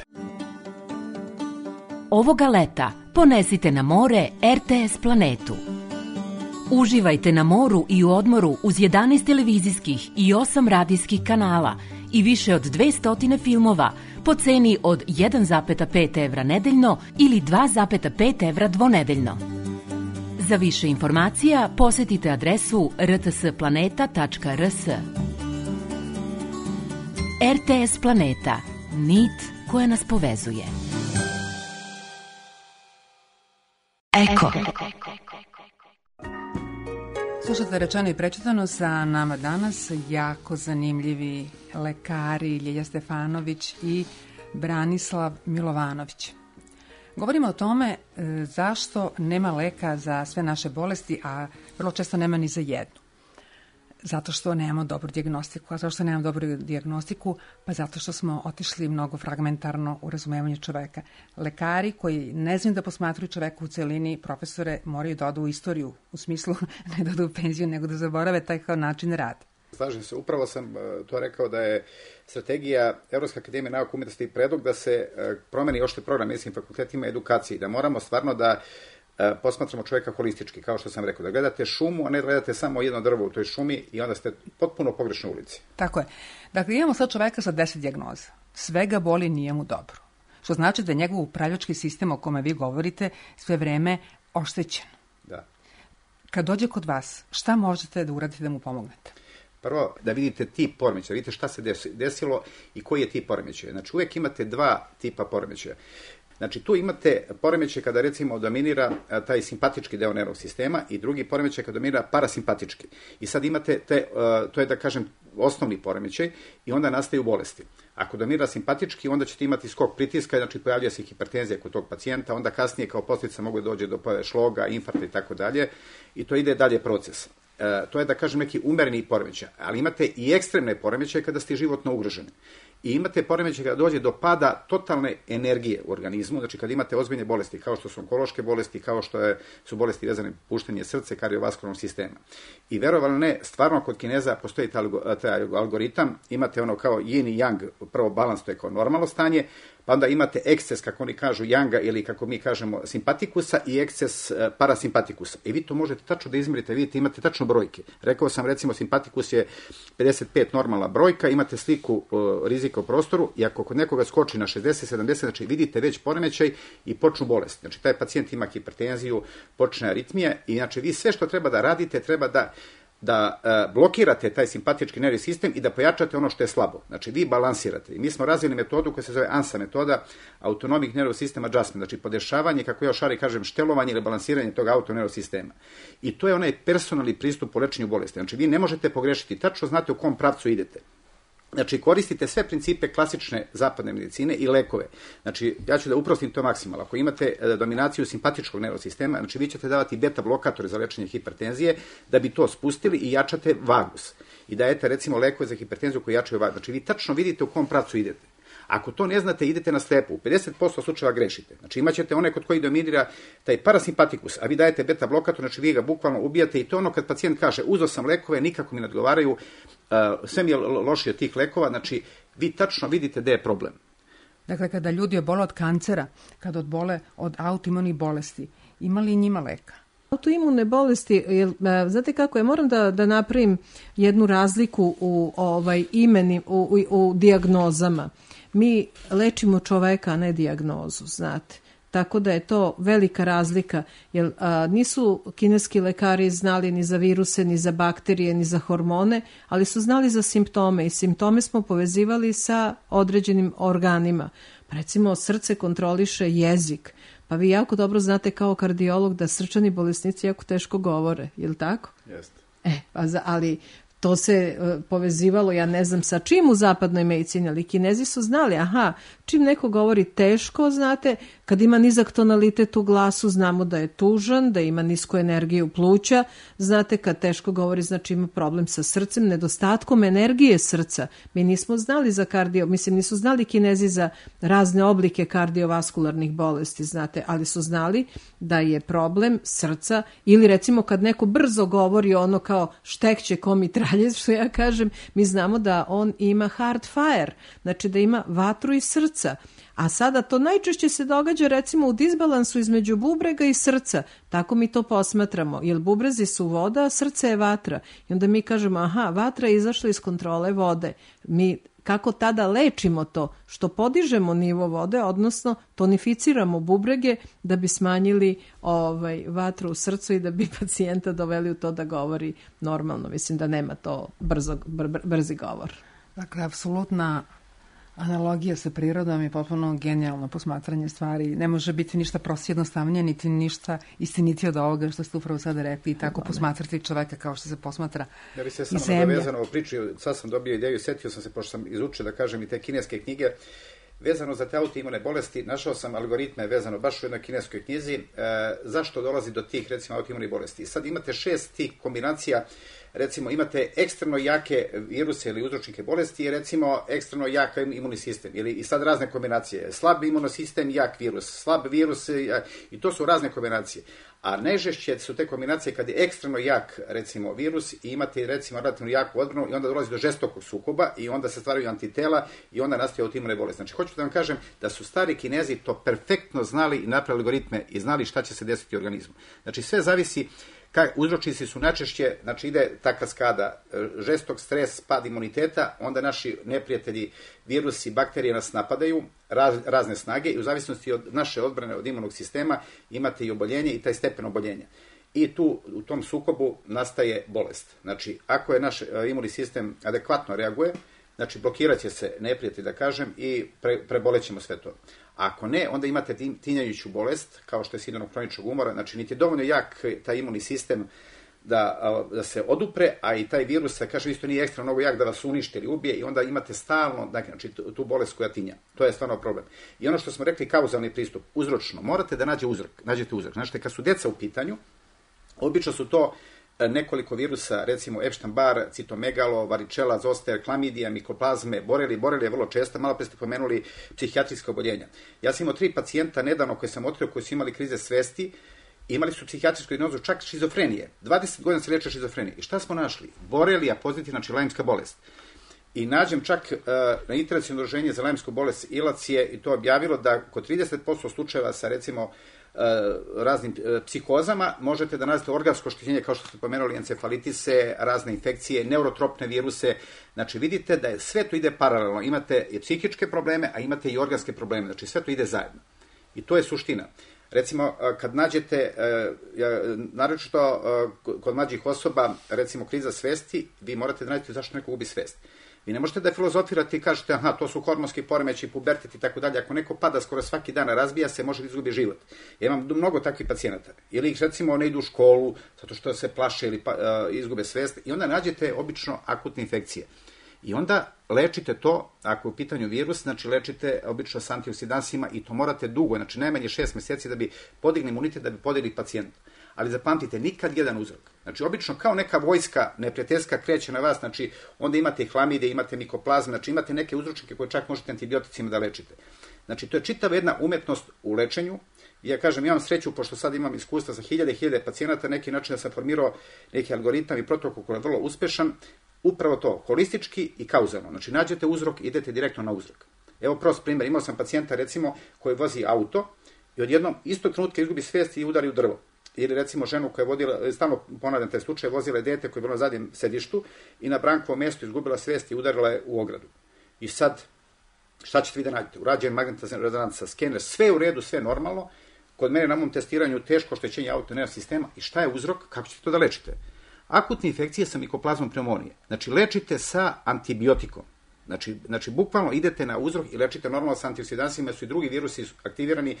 Ovoga leta ponesite na more RTS Planetu. Uživajte na moru i u odmoru uz 11 televizijskih i 8 radijskih kanala i više od 200 filmova po ceni od 1,5 evra nedeljno ili 2,5 evra dvonedeljno. Za više informacija posetite adresu rtsplaneta.rs. RTS Planeta. Nit koja nas povezuje. Eko. Slušate Rečeno i prečitano, sa nama danas jako zanimljivi lekari Ljilja Stefanović i Branislav Milovanović. Govorimo o tome zašto nema leka za sve naše bolesti, a vrlo često nema ni za jednu. Zato što nemamo dobru dijagnostiku. A zašto nemamo dobru dijagnostiku? Pa zato što smo otišli mnogo fragmentarno u razumevanju čoveka. Lekari koji ne znaju da posmatruju čoveka u celini, profesore, moraju da odu u istoriju, u smislu ne da odu u penziju, nego da zaborave taj kao način rada. Slažem se, upravo sam to rekao da je strategija Evropske akademije nauka, umetnosti i predlog da se promeni ošte program medicinskim fakultetima edukacije, da moramo stvarno da posmatramo čovjeka holistički, kao što sam rekao, da gledate šumu, a ne da gledate samo jedno drvo u toj šumi i onda ste potpuno pogrešno ulici. Tako je. Dakle, imamo sad čoveka sa 10 dijagnoza. Sve ga boli, nije mu dobro. Što znači da je njegov upravljački sistem o kome vi govorite sve vreme oštećen. Da. Kad dođe kod vas, šta možete da uradite da mu pomognete? Prvo, da vidite tip poremećaja, vidite šta se desilo i koji je tip poremećaja. Znači, uvijek imate dva tipa poremećaja. Znači, tu imate poremećaj kada, recimo, dominira taj simpatički deo nervnog sistema i drugi poremećaj kada dominira parasimpatički. I sad imate to je, da kažem, osnovni poremećaj i onda nastaju bolesti. Ako dominira simpatički, onda ćete imati skok pritiska, znači pojavlja se hipertenzija kod tog pacijenta, onda kasnije kao posljedica mogu dođe do pojave šloga, infarkta i tako dalje i to ide dalje proces. To je, da kažem, neki umereni poremećaj, ali imate i ekstremne poremećaje kada ste životno ugroženi. I imate poremećaj kada dođe do pada totalne energije u organizmu, znači kada imate ozbiljne bolesti, kao što su onkološke bolesti, kao što su bolesti vezane puštenje srce, kardiovaskularnog sistema. I verovali ne, stvarno kod Kineza postoji taj algoritam, imate ono kao yin i yang, prvo balans, to je kao normalno stanje, pa onda imate eksces, kako oni kažu, yanga ili kako mi kažemo simpatikusa i eksces parasimpatikusa. I vi to možete tačno da izmerite, vidite, imate tačno brojke. Rekao sam, recimo, simpatikus je 55 normalna brojka, imate sliku rizika u prostoru i ako kod nekoga skoči na 60, 70, znači vidite već poremećaj i počnu bolest. Znači, taj pacijent ima hipertenziju, počne aritmija i znači vi sve što treba da radite, treba da blokirate taj simpatički nervni sistem i da pojačate ono što je slabo. Znači, vi balansirate. I mi smo razvili metodu koja se zove ANSA metoda, Autonomic Nervous System Adjustment, znači podešavanje, kako ja u šari kažem, štelovanje ili balansiranje tog autonervnog sistema. I to je onaj personalni pristup u lečenju bolesti. Znači, vi ne možete pogrešiti, tačno znate u kom pravcu idete. Znači, koristite sve principe klasične zapadne medicine i lekove. Znači, ja ću da uprostim to maksimalno. Ako imate dominaciju simpatičkog nervnog sistema, znači vi ćete davati beta blokatore za lečenje hipertenzije da bi to spustili i jačate vagus. I dajete, recimo, lekove za hipertenziju koji jačaju vagus. Znači, vi tačno vidite u kom pravcu idete. Ako to ne znate, idete na slepo. U 50% slučajeva grešite. Znači, imaćete one kod koji dominira taj parasimpatikus, a vi dajete beta blokator, znači vi ga bukvalno ubijate i to ono kad pacijent kaže uzeo sam lekove, nikako mi ne odgovaraju, sve mi je lošije od tih lekova, znači vi tačno vidite gde je problem. Dakle, kada ljudi obole od kancera, kada obole od autoimunih bolesti, ima li njima leka? Autoimune bolesti, znate kako je, moram da napravim jednu razliku u u dijagnozama. Mi lečimo čoveka, a ne dijagnozu, znate. Tako da je to velika razlika, jer nisu kineski lekari znali ni za viruse, ni za bakterije, ni za hormone, ali su znali za simptome i simptome smo povezivali sa određenim organima. Pa recimo, srce kontroliše jezik, pa vi jako dobro znate kao kardiolog da srčani bolesnici jako teško govore, je li tako? Jeste. Ali to se povezivalo, ja ne znam sa čim u zapadnoj medicini, ali Kinezi su znali, čim neko govori teško, znate, kad ima nizak tonalitet u glasu, znamo da je tužan, da ima nisku energiju pluća, znate, kad teško govori, znači ima problem sa srcem, nedostatkom energije srca. Mi nismo znali za nisu znali Kinezi za razne oblike kardiovaskularnih bolesti, znate, ali su znali da je problem srca, ili recimo kad neko brzo govori ono kao štekće ko mitraljez, što ja kažem, mi znamo da on ima heart fire, znači da ima vatru iz srca. A sada to najčešće se događa recimo u disbalansu između bubrega i srca. Tako mi to posmatramo, jer bubrezi su voda, a srce je vatra. I onda mi kažemo, vatra je izašla iz kontrole vode. Mi kako tada lečimo to? Što podižemo nivo vode, odnosno tonificiramo bubrege da bi smanjili vatru u srcu i da bi pacijenta doveli u to da govori normalno. Mislim da nema to brzi govor. Dakle, apsolutna analogija sa prirodom je potpuno genijalno posmatranje stvari. Ne može biti ništa prosto jednostavnije, niti ništa istinitije od ovoga što ste upravo sada rekli i tako posmatrati čoveka kao što se posmatra i zemlja. Ja bih se samo nadovezano u priču, sad sam dobio ideju, setio sam se, pošto sam izučio da kažem i te kineske knjige, vezano za te autoimune bolesti, našao sam algoritme vezano baš u jednoj kineskoj knjizi, zašto dolazi do tih, recimo, autoimunih bolesti. Sad imate 6 tih kombinacija, recimo imate ekstremno jake viruse ili uzročnike bolesti i recimo ekstremno jak imunni sistem i sad razne kombinacije. Slab imunosistem, jak virus, slab virus i to su razne kombinacije. A najžešće su te kombinacije kad je ekstremno jak, recimo, virus i imate, recimo, relativno jaku odbranu i onda dolazi do žestokog sukoba i onda se stvaraju antitela i onda nastaje autoimune bolesti. Znači, hoću da vam kažem da su stari Kinezi to perfektno znali i napravili algoritme i znali šta će se desiti u organizmu. Znači, sve zavisi. Uzročnici su najčešće, znači ide ta kaskada, žestok stres, pad imuniteta, onda naši neprijatelji, virusi, bakterije nas napadaju, razne snage i u zavisnosti od naše odbrane od imunog sistema imate i oboljenje i taj stepen oboljenja. I tu u tom sukobu nastaje bolest. Znači, ako je naš imunni sistem adekvatno reaguje, znači blokirat će se neprijatelj, da kažem, i prebolećemo sve to. Ako ne, onda imate tinjajuću bolest, kao što je sindrom hroničnog umora, znači niti je dovoljno jak taj imunni sistem da se odupre, a i taj virus, da kažem, isto nije ekstra mnogo jak da vas uništi ili ubije i onda imate stalno, znači, tu bolest koja tinja. To je stvarno problem. I ono što smo rekli, kauzalni pristup, uzročno, morate da nađete uzrok. Znači, kad su deca u pitanju, obično su to nekoliko virusa, recimo Epstein-Barr, citomegalo, varicela, zoster, klamidija, mikoplazme, boreli je vrlo često, malo pre ste pomenuli psihijatrijska oboljenja. Ja sam imao 3 pacijenta nedavno koje sam otkrio koji su imali krize svesti, imali su psihijatrijsku dijagnozu, čak šizofrenije. 20 godina se leče šizofrenije. I šta smo našli? Borelija pozitivna, znači lajmska bolest. I nađem čak na internacionalno udruženje za lajmsku bolest ILAC je i to objavilo da kod 30% slučajeva sa, recimo, raznim psikozama možete da nađete organsko oštećenje, kao što ste pomenuli, encefalitise, razne infekcije, neurotropne viruse. Znači, vidite da sve to ide paralelno. Imate i psihičke probleme, a imate i organske probleme. Znači, sve to ide zajedno. I to je suština. Recimo, kad nađete, naročito kod mlađih osoba, recimo kriza svesti, vi morate da nađete zašto neko gubi svest. Vi ne možete da filozofirate i kažete, to su hormonski poremeći, pubertet i tako dalje. Ako neko pada skoro svaki dan, razbija se, može da izgubi život. Ja imam mnogo takvih pacijenata. Ili ih, recimo, ne idu u školu, zato što se plaše ili izgube svest. I onda nađete obično akutne infekcije. I onda lečite to, ako je u pitanju virus, znači lečite obično s antioksidansima i to morate dugo, znači najmanje 6 meseci da bi podigli imunitet, da bi podigli pacijenta. Ali zapamtite, nikad jedan uzrok. Znači, obično kao neka vojska neprijateljska kreće na vas, znači onda imate i hlamide, imate mikoplazme, znači imate neke uzročnike koje čak možete antibioticima da lečite. Znači, to je čitava jedna umetnost u lečenju. I ja kažem, imam sreću, pošto sad imam iskustva sa hiljade i hiljade pacijenata, neki način da sam formirao neki algoritam i protokol koji je vrlo uspešan, upravo to, holistički i kauzalno. Znači, nađete uzrok, idete direktno na uzrok. Evo prost primjer, imao sam pacijenta, recimo, koji vozi auto i odjednom istog trenutka izgubi svijest i udari u drvo. Ili recimo ženu koja je vodila, stalno ponavljam taj slučaj, vozila je dete koje je bilo na zadnjem sedištu i na Brankovom mjestu izgubila svijest i udarila je u ogradu. I sad, šta ćete vi da nađete? Urađen magnetna rezonanca, skener, sve u redu, sve normalno. Kod mene na mom testiranju teško oštećenje autonervnog sistema. I šta je uzrok? Kako ćete to da lečite? Akutne infekcije sa mikoplazmom pneumonije. Znači, lečite sa antibiotikom. Znači, bukvalno idete na uzrok i lečite normalno sa antioksidansima, jer su i drugi virusi aktivirani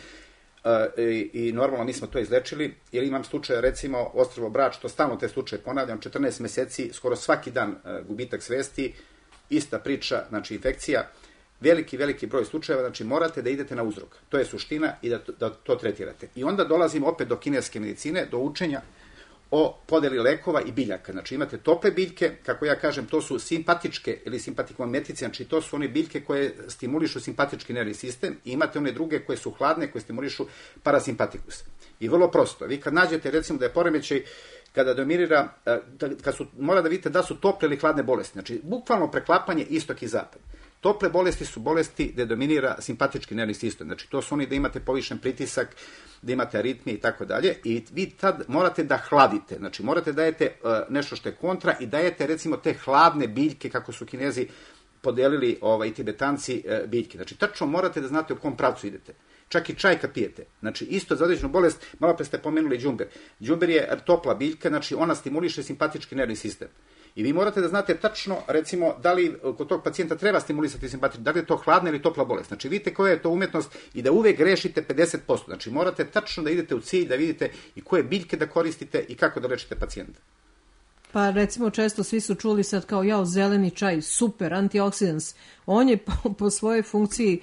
i normalno mi smo to izlečili. Ili imam slučaj, recimo, Ostrvo Brač, to stalno te slučaje ponavljam, 14 meseci, skoro svaki dan gubitak svesti, ista priča, znači infekcija. Veliki broj slučajeva, znači morate da idete na uzrok. To je suština i da to tretirate. I onda dolazimo opet do kineske medicine, do učenja o podeli lekova i biljaka. Znači imate tople biljke, kako ja kažem, to su simpatičke ili simpatikomimetic, znači to su one biljke koje stimulišu simpatički nervni sistem i imate one druge koje su hladne, koje stimulišu parasimpatikus. I vrlo prosto, vi kad nađete recimo da je poremećaj kada dominira, mora da vidite da su tople ili hladne bolesti. Znači, bukvalno preklapanje istok i zapad. Tople bolesti su bolesti gde dominira simpatički nervni sistem. Znači, to su oni da imate povišen pritisak, da imate aritmije i tako dalje. I vi tad morate da hladite. Znači, morate da dajete nešto što je kontra i dajete, recimo, te hladne biljke, kako su Kinezi podelili Tibetanci biljke. Znači, tačno morate da znate u kom pravcu idete. Čak i čaj kad pijete. Znači, isto za određenu bolest, malo pre ste pomenuli đumber. Đumber je topla biljka, znači ona stimuliše simpatički nervni sistem. I vi morate da znate tačno, recimo, da li kod tog pacijenta treba stimulisati simpatički, da li je to hladna ili topla bolest. Znači, vidite koja je to umetnost i da uvek grešite 50%. Znači, morate tačno da idete u cilj, da vidite i koje biljke da koristite i kako da lečite pacijenta. Pa recimo često svi su čuli sad kao zeleni čaj, super, antioksidans. On je po svojoj funkciji,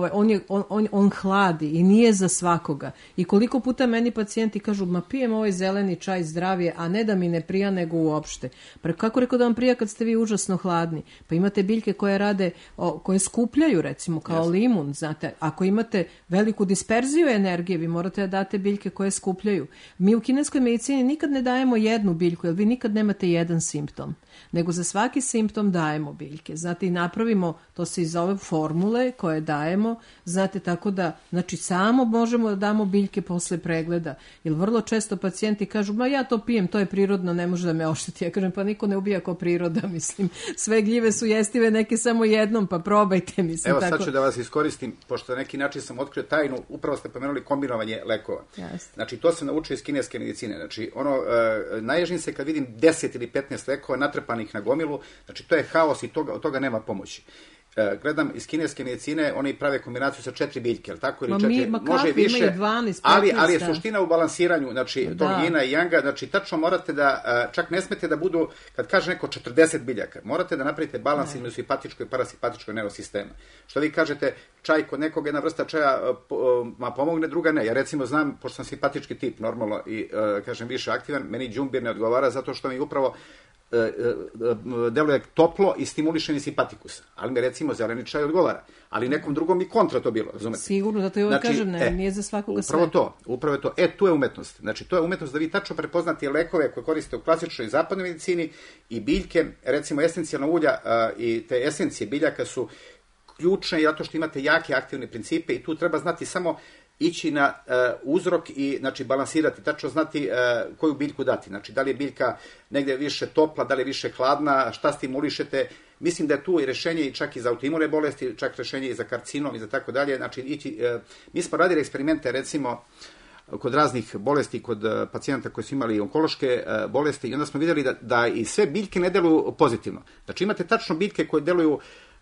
on hladi i nije za svakoga. I koliko puta meni pacijenti kažu, ma pijem ovaj zeleni čaj, zdravije, a ne da mi ne prija nego uopšte. Pa kako rekao da vam prija kad ste vi užasno hladni? Pa imate biljke koje rade, koje skupljaju recimo kao limun, znate. Ako imate veliku disperziju energije, vi morate da date biljke koje skupljaju. Mi u kineskoj medicini nikad ne dajemo jednu biljku, jer vi nikad nemate jedan simptom. Nego za svaki simptom dajemo biljke. Znate, i napravimo, to se i zove formule koje dajemo, znate, tako da, znači, samo možemo da damo biljke posle pregleda. Jer vrlo često pacijenti kažu, ma ja to pijem, to je prirodno, ne može da me ošteti. Ja kažem, pa niko ne ubija kao priroda, mislim. Sve gljive su jestive, neke samo jednom, pa probajte, mislim. Evo, sad ću da vas iskoristim, pošto na neki način sam otkrio tajnu, upravo ste pomenuli kombinovanje lekova. Jasne. Znači, to sam naučio iz kineske medicine. Znači, naježim se kad vidim 10 ili 15 lekova natrpanih na gomilu, znači to je haos i od toga nema pomoći. Gledam iz kineske medicine, oni prave kombinaciju sa 4 biljke, ali tako, ili 4, može više, 12, 15, ali je suština u balansiranju, znači tog jina i janga, znači tačno morate da, čak ne smete da budu, kad kaže neko 40 biljaka, morate da napravite balans između simpatičkog i parasimpatičkog nervnog sistema. Što vi kažete, čaj kod nekog, jedna vrsta čaja pomogne, druga ne. Ja recimo znam, pošto sam simpatički tip, normalno i kažem više aktivan, meni đumbir ne odgovara zato što mi upravo deluje toplo i stimuliše mi simpatikus. Ali mi recimo zeleni čaj odgovara. Ali nekom drugom i kontra to bilo, razumete? Sigurno, zato je kažem, nije za svakoga sve. Upravo je to. Tu je umetnost. Znači, to je umetnost da vi tačno prepoznate lekove koje koriste u klasičnoj i zapadnoj medicini i biljke, recimo esencijalna ulja i te esencije biljaka su ključne zato što imate jake aktivne principe i tu treba znati samo ići na uzrok i znači balansirati, tačno znati koju biljku dati. Znači, da li je biljka negdje više topla, da li je više hladna, šta stimulišete. Mislim da je tu i rešenje i čak i za autoimune bolesti, čak rešenje i za karcinom i za tako dalje. Znači, mi smo radili eksperimente, recimo, kod raznih bolesti, kod pacijenta koji su imali onkološke bolesti i onda smo vidjeli da i sve biljke ne deluju pozitivno. Znači, imate tačno biljke koje deluju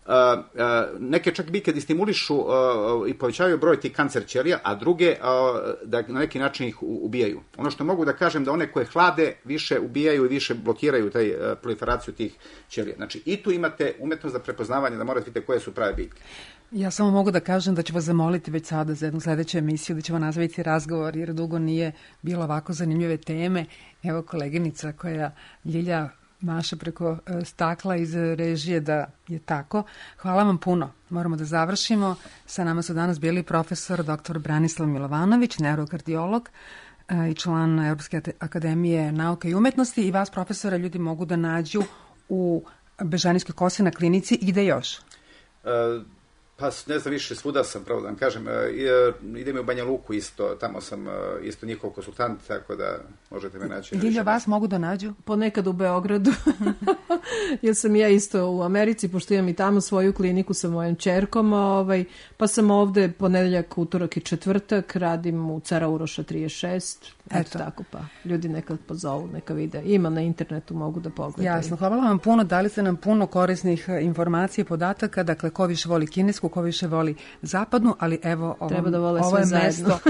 neke čak biljke stimulišu i povećavaju broj tih kancer ćelija, a druge da na neki način ih ubijaju. Ono što mogu da kažem da one koje hlade više ubijaju i više blokiraju taj proliferaciju tih ćelija. Znači i tu imate umetnost za prepoznavanje, da morate vidjeti koje su prave biljke. Ja samo mogu da kažem da ću vas zamoliti već sada za jednu sledeću emisiju da ćemo nazvati razgovor, jer dugo nije bilo ovako zanimljive teme. Evo koleginica koja Ljilja maše preko stakla iz režije da je tako. Hvala vam puno. Moramo da završimo. Sa nama su danas bili profesor dr. Branislav Milovanović, neurokardiolog i član Evropske akademije nauke i umetnosti, i vas, profesora, ljudi mogu da nađu u Bežanijskoj kosi na klinici i gde još? Pa ne znam, više svuda sam, pravo da vam kažem. Idem u Banja Luku isto, tamo sam isto njihov konsultant, tako da možete me naći. Ljilja, vas mogu da nađu? Ponekad u Beogradu, jer sam ja isto u Americi, pošto imam i tamo svoju kliniku sa mojom ćerkom, pa sam ovde ponedeljak, utorak i četvrtak, radim u Cara Uroša 36, eto tako, pa ljudi nekad pozovu, neka vide. Ima na internetu, mogu da pogledaju. Jasno, hvala vam puno, dali ste nam puno korisnih informacija i podataka, dakle, ko više voli kinesku, ko više voli zapadnu, ali evo, ovo je mesto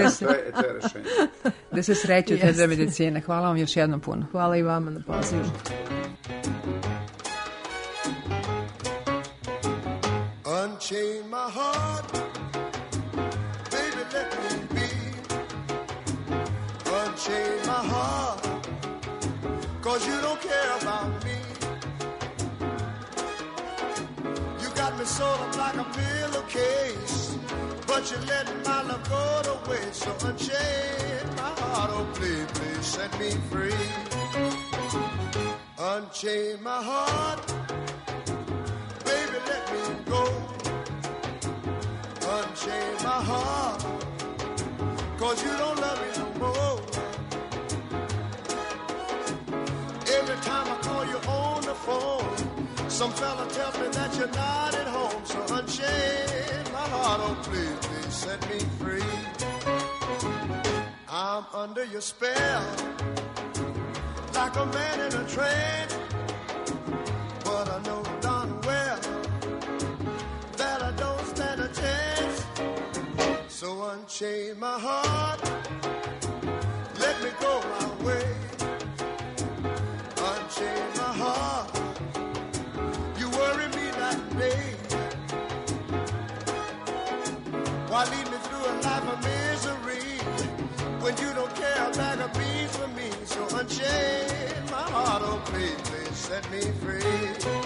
gde se sreću te dve medicine. Hvala vam još jednom puno. Hvala i vama na pozivu. Unchain my heart, baby, let me be. Unchain my heart, 'cause you don't care about me. You got me sort of like a pillowcase, but you let my love go to waste. So unchain my heart, oh please, please set me free. Unchain my heart, baby, let me go. Unchain my heart, 'cause you don't love me no more. Every time I call you on the phone, some fella tells me that you're not at home. So unchain my heart, oh please, please set me free. I'm under your spell, like a man in a trance, but I know darn well that I don't stand a chance. So unchain my heart, let me go my way. Unchain my heart, you worry me that day. Why lead me through a life of misery when you don't care a bag of beans for me? So unchain my heart, oh please, please set me free.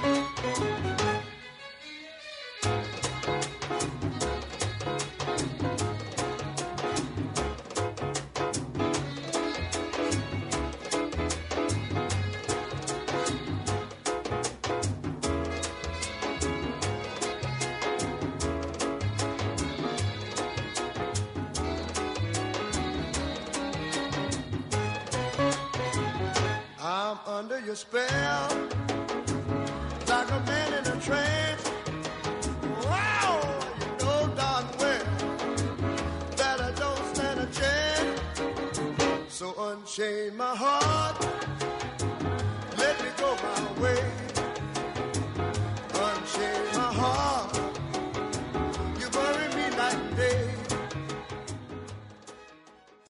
Under your spell, like a man in a trance. Wow, you know darn well that I don't stand a chance. So unchain my heart, let me go my way.